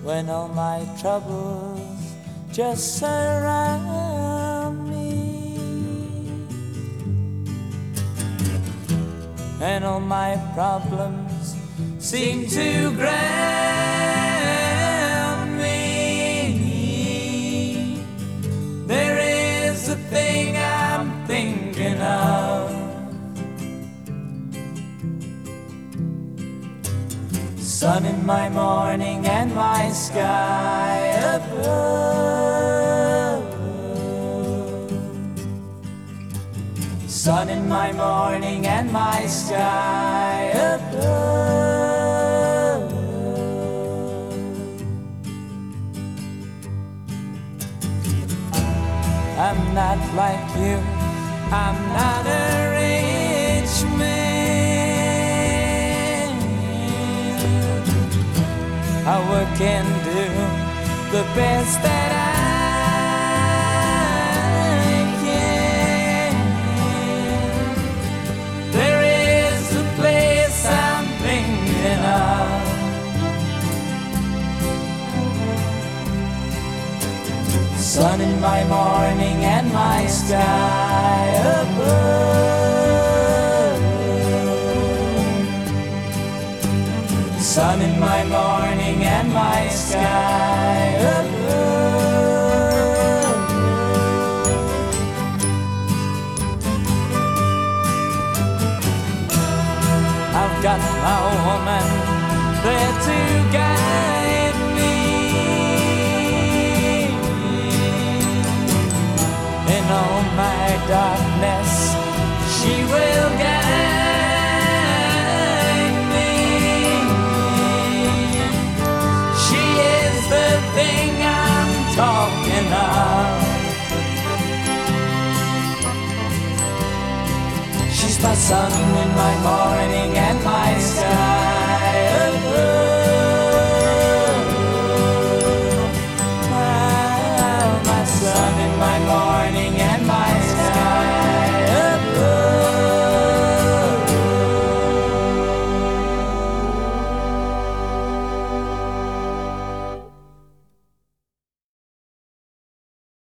when all my troubles just surround me, and all my problems seem to ground me. There is a thing I'm thinking of, sun in my morning and my sky above. Sun in my morning and my sky above. I'm not like you, I'm not a rich man. I work and do the best that I can. There is a place I'm thinking of, sun in my morning and my sky above. Sun in my morning and my sky above. I've got my woman there to guide me in all my darkness. She will guide me. She is the thing I'm talking of. She's my sun in my morning and my sky